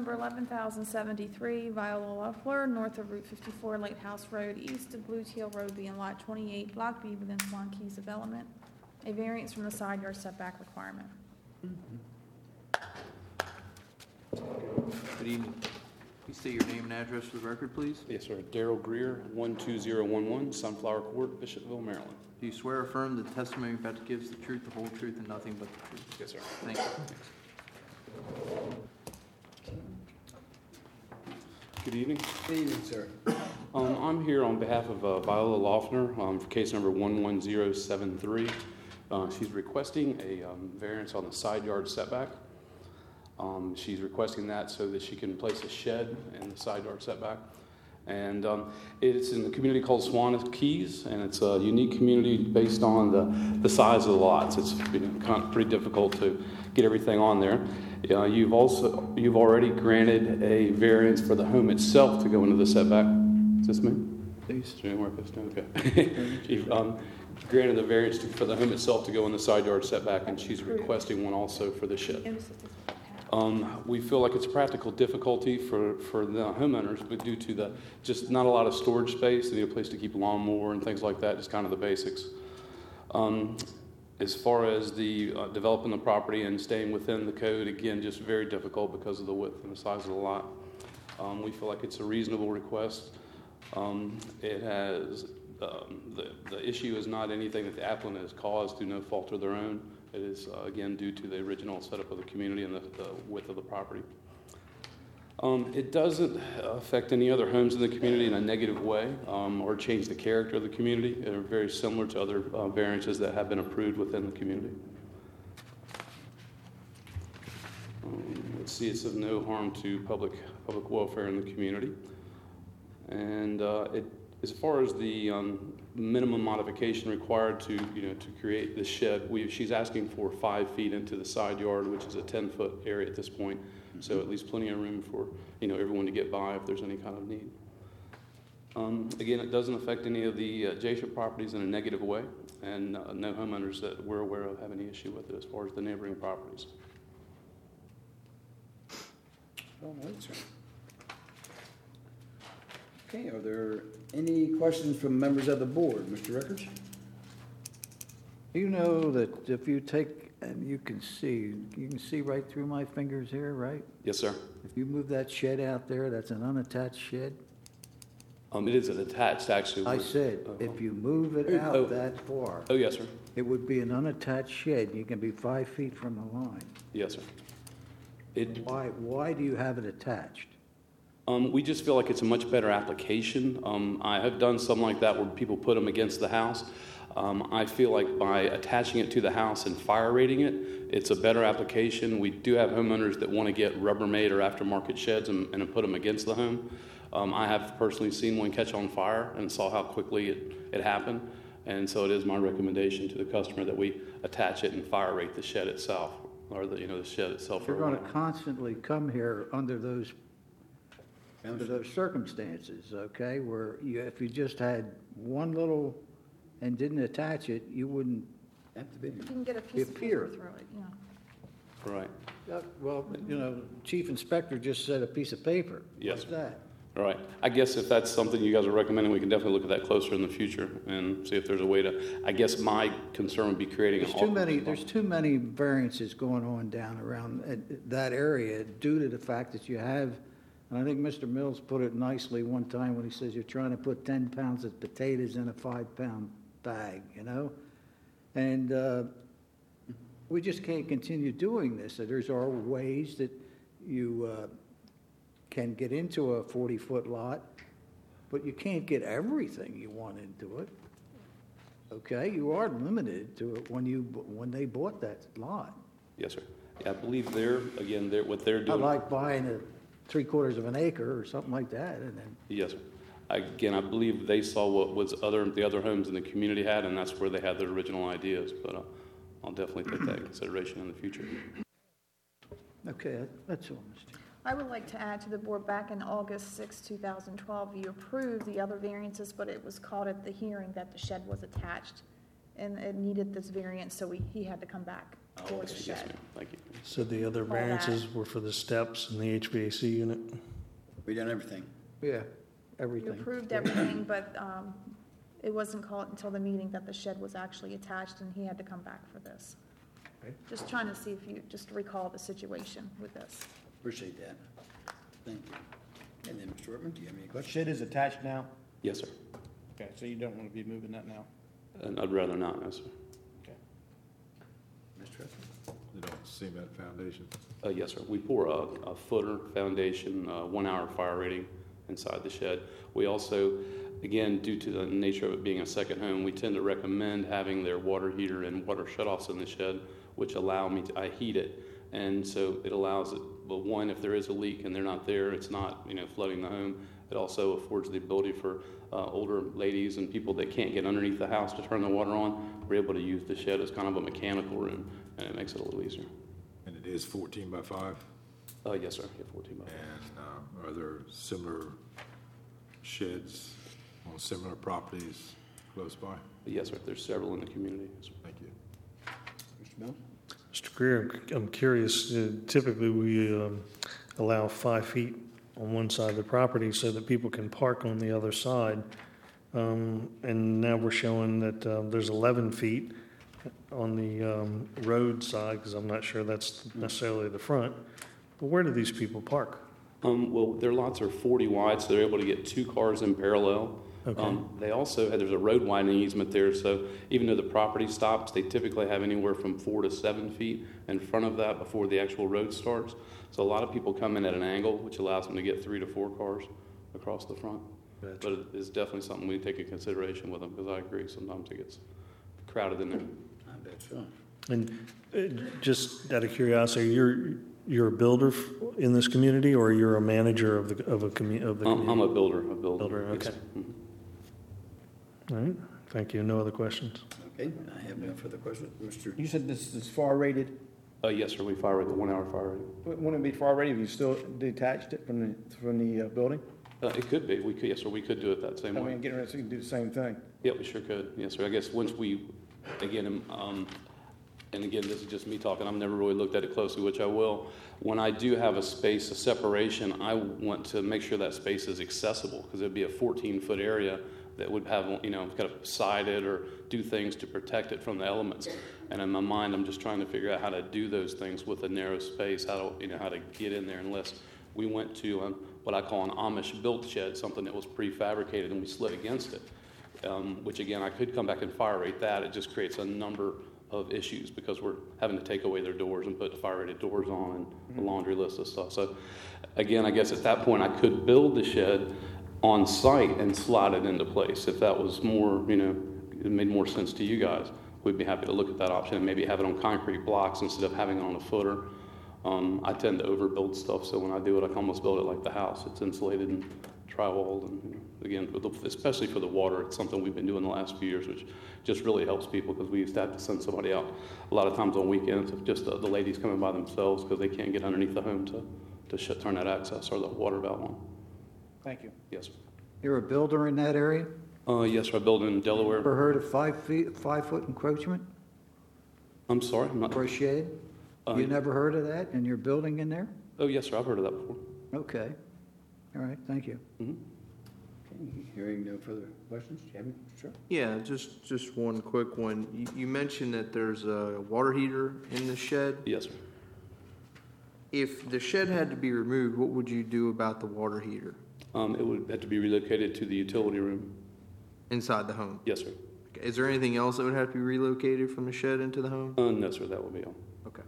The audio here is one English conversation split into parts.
number 11,073, Viola Loeffler, north of Route 54, Lighthouse Road, east of Blue Teal Road, being Lot 28, Block B within Swan Keys Development, a variance from the side yard setback requirement. Good evening. Please state your name and address for the record, please. Yes, sir. Daryl Greer, 12011 Sunflower Court, Bishopville, Maryland. Do you swear or affirm that the testimony you're about to give is the truth, the whole truth, and nothing but the truth? Yes, sir. Thank you. Good evening. Good evening, sir. I'm here on behalf of Viola Loeffler for case number 11073. She's requesting a variance on the side yard setback. She's requesting that so that she can place a shed in the side yard setback. And it's in the community called Swan Keys, and it's a unique community based on the size of the lots. It's kind of pretty difficult to get everything on there. You've already granted a variance for the home itself to go into the setback. Is this me? Please. Okay. You've granted the variance for the home itself to go in the side yard setback, and she's requesting one also for the shed. We feel like it's a practical difficulty for the homeowners, but due to just not a lot of storage space, they need a place to keep a lawnmower and things like that, just kind of the basics. As far as the developing the property and staying within the code, again, just very difficult because of the width and the size of the lot. We feel like it's a reasonable request. It has the issue is not anything that the applicant has caused through no fault of their own. It is, again, due to the original setup of the community and the width of the property. It doesn't affect any other homes in the community in a negative way or change the character of the community. They're very similar to other variances that have been approved within the community. Let's see, it says no harm to public welfare in the community. And as far as the minimum modification required to create the shed, she's asking for 5 feet into the side yard, which is a 10-foot area at this point. So at least plenty of room for everyone to get by if there's any kind of need. Again, it doesn't affect any of the adjacent properties in a negative way, and no homeowners that we're aware of have any issue with it as far as the neighboring properties. All right, sir. Okay, are there any questions from members of the board? Mr. Rickards? You know that if you take, and you can see right through my fingers here, right? Yes, sir. If you move that shed out there, that's an unattached shed. It is an attached, actually. I said, if you move it out that far. Oh, yes, sir. It would be an unattached shed. You can be 5 feet from the line. Yes, sir. Why do you have it attached? We just feel like it's a much better application. I have done something like that where people put them against the house. I feel like by attaching it to the house and fire rating it, it's a better application. We do have homeowners that want to get Rubbermaid or aftermarket sheds and put them against the home. I have personally seen one catch on fire and saw how quickly it happened. And so it is my recommendation to the customer that we attach it and fire rate the shed itself, or the shed itself. You're going to constantly come here under those circumstances, okay? Where if you just had one little and didn't attach it, you wouldn't Have to be. You can get a piece of paper through it, yeah. Right. Well, Chief Inspector just said a piece of paper. Yes. What's that? All right. I guess if that's something you guys are recommending, we can definitely look at that closer in the future and see if there's a way to. I guess my concern would be creating. There's too many variances going on down around that area due to the fact that you have. And I think Mr. Mills put it nicely one time when he says you're trying to put 10 pounds of potatoes in a 5-pound bag, and we just can't continue doing this. So there's are ways that you can get into a 40-foot lot, but you can't get everything you want into it. Okay, you are limited to it when they bought that lot. Yes, sir. Yeah, I believe what they're doing. I like buying a 3/4 of an acre or something like that, and then. Yes, sir. Again, I believe they saw what the other homes in the community had, and that's where they had their original ideas. But I'll definitely take that into consideration in the future. Okay, that's all, Mr. I would like to add to the board, back in August 6, 2012, you approved the other variances, but it was called at the hearing that the shed was attached, and it needed this variance, so he had to come back. for the Yes, shed. ma'am. Thank you. So the other that. variances were for the steps and the HVAC unit? We done everything. Yeah, You everything. approved everything, but it wasn't called until the meeting that the shed was actually attached, and he had to come back for this. Okay. Just trying to see if you, just recall the situation with this. Appreciate that. Thank you. And then, Mr. Workman, do you have any The questions? shed is attached now? Yes, sir. Okay, so you don't want to be moving that now? And I'd rather not, no, sir. Mr. Russell? They don't cement foundation. Yes, sir. We pour a footer foundation, 1 hour fire rating inside the shed. We also, again, due to the nature of it being a second home, we tend to recommend having their water heater and water shutoffs in the shed, which allow me to, I heat it. And so it allows it, well, one, if there is a leak and they're not there, it's not, flooding the home. It also affords the ability for older ladies and people that can't get underneath the house to turn the water on. We're able to use the shed as kind of a mechanical room, and it makes it a little easier. And it is 14 by 5? Yes, sir. Yeah, 14 by 5. And are there similar sheds on similar properties close by? Yes, sir. There's several in the community. Yes, sir. Thank you. Mr. Mills? Mr. Greer, I'm curious, typically we allow 5 feet on one side of the property so that people can park on the other side. And now we're showing that there's 11 feet on the road side, because I'm not sure that's necessarily the front. But where do these people park? Well, their lots are 40 wide, so they're able to get 2 cars in parallel. Okay. They also there's a road widening easement there, so even though the property stops, they typically have anywhere from 4 to 7 feet in front of that before the actual road starts. So a lot of people come in at an angle, which allows them to get 3 to 4 cars across the front. Gotcha. But it is definitely something we take into consideration with them, because I agree, sometimes it gets crowded in there. I bet so. And just out of curiosity, you're a builder in this community, or you're a manager of the community? I'm a builder. Builder, Yes, okay. sir. Mhm. All right, thank you. No other questions? Okay, I have no further questions. Mr. You said this is fire rated? Yes, sir. We fire rate the 1 hour fire rating. Wouldn't it be fire rated if you still detached it from the building? It could be. We could, yes, sir. We could do it that same I way. mean, getting rid of, so you can do the same thing. Yeah, we sure could. Yes, sir. I guess once we, again, and again, this is just me talking. I've never really looked at it closely, which I will. When I do have a space, a separation, I want to make sure that space is accessible, because it'd be a 14-foot area that would have, kind of sided or do things to protect it from the elements. And in my mind, I'm just trying to figure out how to do those things with a narrow space, how to get in there, unless we went to what I call an Amish built shed, something that was prefabricated and we slid against it, which again, I could come back and fire rate that. It just creates a number of issues because we're having to take away their doors and put the fire rated doors on and a laundry list of stuff. So again, I guess at that point I could build the shed on site and slide it into place. If that was more, it made more sense to you guys, we'd be happy to look at that option and maybe have it on concrete blocks instead of having it on a footer. I tend to overbuild stuff, so when I do it, I can almost build it like the house. It's insulated and drywalled, and again, especially for the water, it's something we've been doing the last few years, which just really helps people because we used to have to send somebody out a lot of times on weekends, if just the ladies coming by themselves because they can't get underneath the home to turn that access or the water valve on. Thank you. Yes, sir. You're a builder in that area? Yes, sir. I build in Delaware. Ever heard of 5-foot encroachment I'm sorry, I'm not. for a shed? You never heard of that, and you're building in there? Oh, yes, sir. I've heard of that before. Okay. All right, thank you. Mm-hmm. Okay, hearing no further questions, Kevin? Sure. Yeah, just one quick one. You mentioned that there's a water heater in the shed. Yes, sir. If the shed had to be removed, what would you do about the water heater It would have to be relocated to the utility room. inside the home? Yes, sir. Is there anything else that would have to be relocated from the shed into the home? No, sir. That would be all. Okay.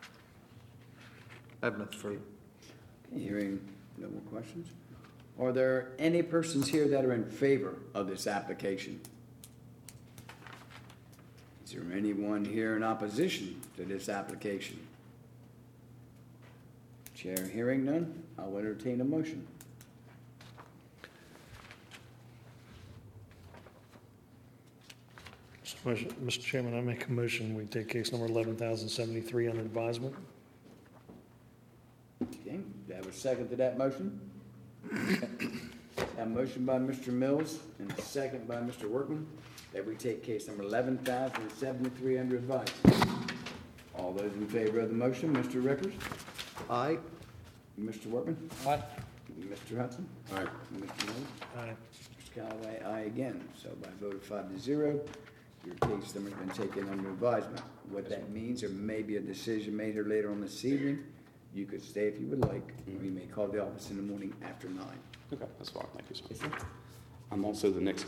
I have nothing further. Okay, hearing no more questions. Are there any persons here that are in favor of this application? Is there anyone here in opposition to this application? Chair hearing none, I'll entertain a motion. Mr. Chairman, I make a motion, we take case number 11,073 under advisement. Okay, do I have a second to that motion? A motion by Mr. Mills and a second by Mr. Workman that we take case number 11,073 under advisement. All those in favor of the motion, Mr. Rickers, Aye. Mr. Workman, Aye. Mr. Hudson, All right, Mr. Miller, Aye. Mr. Callaway, aye again. So by a vote of 5-0, your case number's been taken under advisement. What that means, there may be a decision made here later on this evening. You could stay if you would like, or you may call the office in the morning after 9. Okay, that's fine. Thank you, sir. Yes, sir. I'm also the next